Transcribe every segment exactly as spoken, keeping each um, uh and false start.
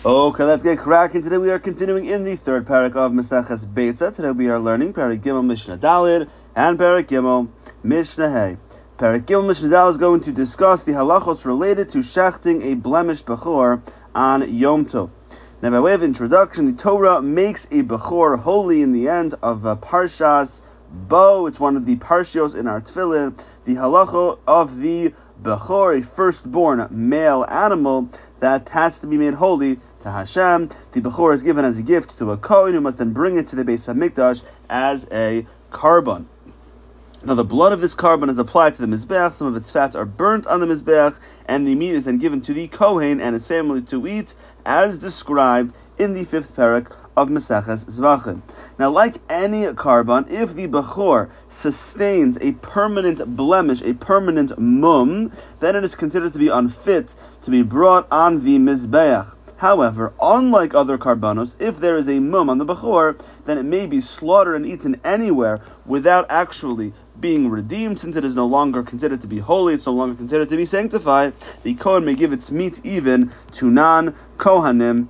Okay, let's get cracking. Today we are continuing in the third parak of Maseches Beitza. Today we are learning Parak Gimel Mishnah Dalid and Parak Gimel Mishnah Hey. Parak Gimel Mishnah Dalid is going to discuss the halachos related to shechting a blemished bechor on Yom Tov. Now, by way of introduction, the Torah makes a bechor holy in the end of uh, Parshas Bo. It's one of the parshios in our Tefillin. The halacha of the bechor, a firstborn male animal that has to be made holy to Hashem. The bechor is given as a gift to a Kohen who must then bring it to the Beis HaMikdash as a carbon. Now the blood of this carbon is applied to the Mizbeach, some of its fats are burnt on the Mizbeach, and the meat is then given to the Kohen and his family to eat, as described in the fifth parak of Maseches Zvachim. Now, like any carbon, if the bechor sustains a permanent blemish, a permanent mum, then it is considered to be unfit to be brought on the Mizbeach. However, unlike other karbanos, if there is a mum on the bechor, then it may be slaughtered and eaten anywhere without actually being redeemed, since it is no longer considered to be holy, it's no longer considered to be sanctified. The Kohen may give its meat even to non-Kohanim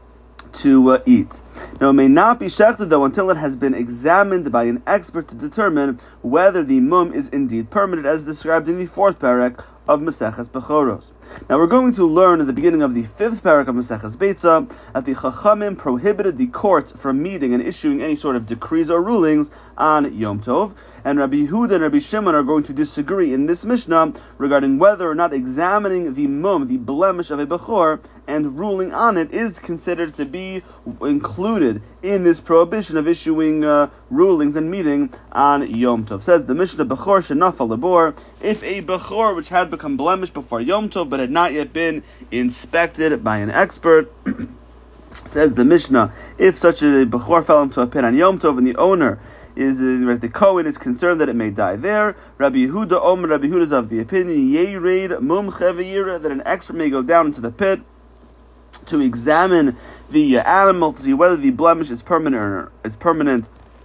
to uh, eat. Now, it may not be shechted, though, until it has been examined by an expert to determine whether the mum is indeed permanent, as described in the fourth parak of Maseches Bechoros. Now, we're going to learn at the beginning of the fifth parak of Maseches Beitza that the Chachamim prohibited the court from meeting and issuing any sort of decrees or rulings on Yom Tov, and Rabbi Yehuda and Rabbi Shimon are going to disagree in this Mishnah regarding whether or not examining the mum, the blemish of a bechor, and ruling on it is considered to be included in this prohibition of issuing uh, rulings and meeting on Yom Tov. Says the Mishnah, Bechor shenafal labor, if a bechor which had become blemished before Yom Tov but had not yet been inspected by an expert, says the Mishnah, if such a bechor fell into a pit on Yom Tov and the owner is uh, the Kohen is concerned that it may die there, Rabbi Yehuda Omer, Rabbi Yehuda is of the opinion, Yered mum cheviyira, that an expert may go down into the pit to examine the uh, animal to see whether the blemish is permanent or, is permanent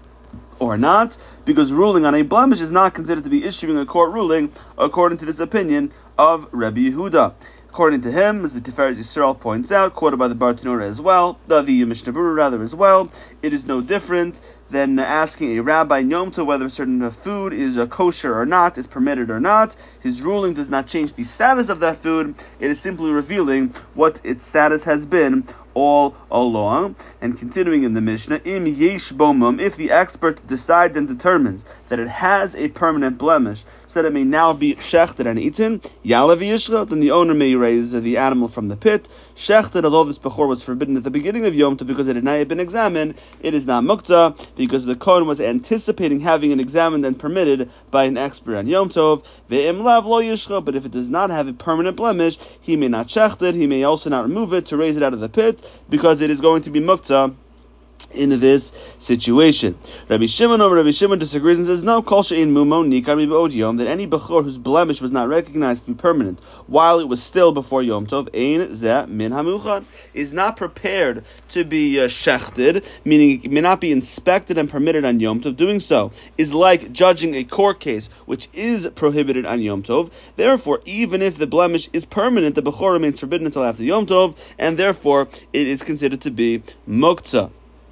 or not, because ruling on a blemish is not considered to be issuing a court ruling, according to this opinion of Rabbi Yehuda. According to him, as the Tiferet Yisrael points out, quoted by the Bartanura as well, the, the Mishnah Berurah rather as well, it is no different than asking a rabbi in Yom Tov whether a certain food is uh, kosher or not, is permitted or not. His ruling does not change the status of that food, it is simply revealing what its status has been all along. And continuing in the Mishnah, im yesh bo mum, if the expert decides and determines that it has a permanent blemish, so that it may now be shechted and eaten, yalav yishlo, then the owner may raise the animal from the pit. Shechted, although this bechor was forbidden at the beginning of Yom Tov because it had not yet been examined, it is not muktzah, because the Kohen was anticipating having it examined and permitted by an expert on Yom Tov. Ve'im lav lo yishlo, but if it does not have a permanent blemish, he may not shecht it, he may also not remove it to raise it out of the pit, because it is going to be muktzah in this situation. Rabbi Shimon over Rabbi Shimon disagrees and says, no, kol she'in mumon nikar mib'od yom, that any bechor whose blemish was not recognized to be permanent while it was still before Yom Tov, ein zeh min hamuchan, is not prepared to be uh, shechted, meaning it may not be inspected and permitted on Yom Tov. Doing so is like judging a court case which is prohibited on Yom Tov. Therefore, even if the blemish is permanent, the bechor remains forbidden until after Yom Tov, and therefore it is considered to be muktzah.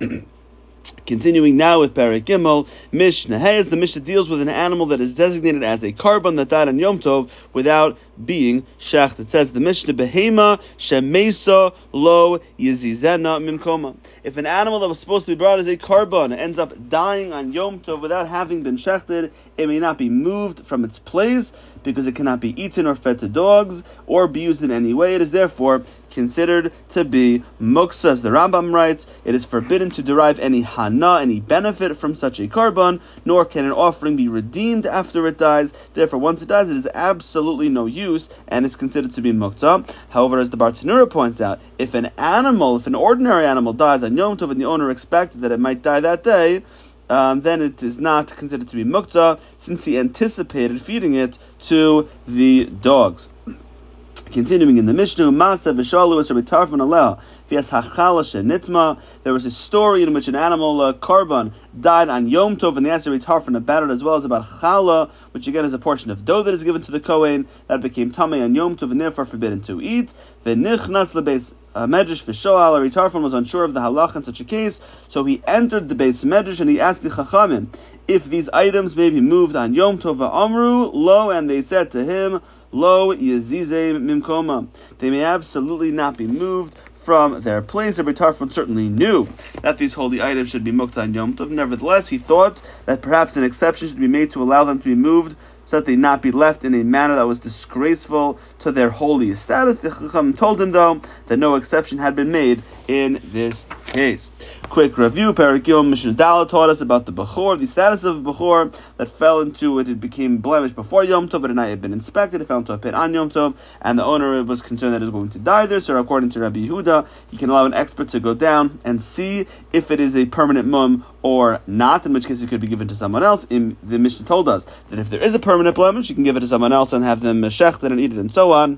Continuing now with Parak Gimel, Mishnah Hey, as the Mishnah deals with an animal that is designated as a carbon that died on Yom Tov without being shecht. It says the Mishnah, Behema shemesa lo yizizena mimkoma. If an animal that was supposed to be brought as a carbon ends up dying on Yom Tov without having been shechted, it may not be moved from its place, because it cannot be eaten or fed to dogs or be used in any way. It is therefore considered to be muktzah. As the Rambam writes, it is forbidden to derive any hana, any benefit from such a carbon, nor can an offering be redeemed after it dies. Therefore, once it dies, it is absolutely no use, and it's considered to be muktzah. However, as the Bartanura points out, if an animal, if an ordinary animal dies on Yom Tov and the owner expected that it might die that day, Um, then it is not considered to be muktzah, since he anticipated feeding it to the dogs. Continuing in the Mishnah, Masa v'shalu es Rabbi Tarfon alel. V'yas hachala shenitma. There was a story in which an animal uh, korban died on Yom Tov, and they asked Rabbi Tarfon about it, as well as about chala, which again is a portion of dough that is given to the kohen that became tamei on Yom Tov and therefore forbidden to eat. V'nichnas lebeis medrash v'shoal. Rabbi Tarfon was unsure of the halach in such a case, so he entered the beis medrash and he asked the chachamim if these items may be moved on Yom Tov. V'amru lo, and they said to him, Lo Yezize Mimkoma. They may absolutely not be moved from their place. Rabbi Tarfon certainly knew that these holy items should be mukta on Yom Tov. Nevertheless, he thought that perhaps an exception should be made to allow them to be moved so that they not be left in a manner that was disgraceful to their holy status. The Chacham told him, though, that no exception had been made in this case. Quick review, Perek Gimel Mishnah Daled taught us about the Bechor, the status of a Bechor that fell into it. It became blemished before Yom Tov, but it had not been inspected. It fell into a pit on Yom Tov, and the owner was concerned that it was going to die there. So according to Rabbi Yehuda, he can allow an expert to go down and see if it is a permanent mum or not, in which case it could be given to someone else. In, the Mishnah told us that if there is a permanent blemish, you can give it to someone else and have them shechted and eat it and so on.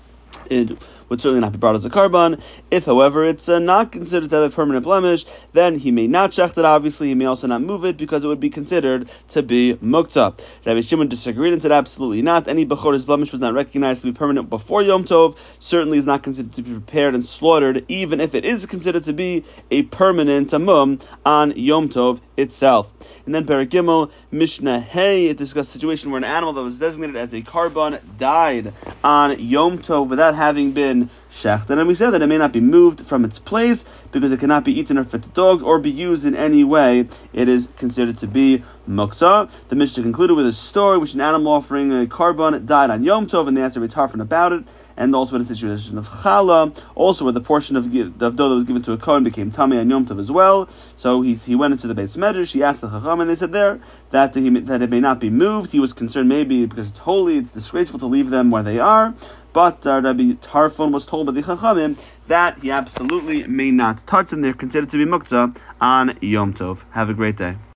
It would certainly not be brought as a karban. If, however, it's uh, not considered to have a permanent blemish, then he may not shecht it, obviously. He may also not move it because it would be considered to be mukta. Rabbi Shimon disagreed and said absolutely not. Any bechor's blemish was not recognized to be permanent before Yom Tov. Certainly is not considered to be prepared and slaughtered, even if it is considered to be a permanent mum on Yom Tov itself. And then Perek Gimel Mishnah Hey, it discussed a situation where an animal that was designated as a karban died on Yom Tov without having been shechted, and we said that it may not be moved from its place because it cannot be eaten or fed to dogs or be used in any way. It is considered to be muktzah. The Mishnah concluded with a story which an animal offering a karban died on Yom Tov, and they asked Rabbi Tarfon about it, and also in a situation of chala, also where the portion of, of dough that was given to a kohen became tamei on Yom Tov as well. So he he went into the beis medrash, he asked the chacham, and they said there that he, that it may not be moved. He was concerned maybe because it's holy, it's disgraceful to leave them where they are. But uh, Rabbi Tarfon was told by the chachamim that he absolutely may not touch them. They're considered to be muktzah on Yom Tov. Have a great day.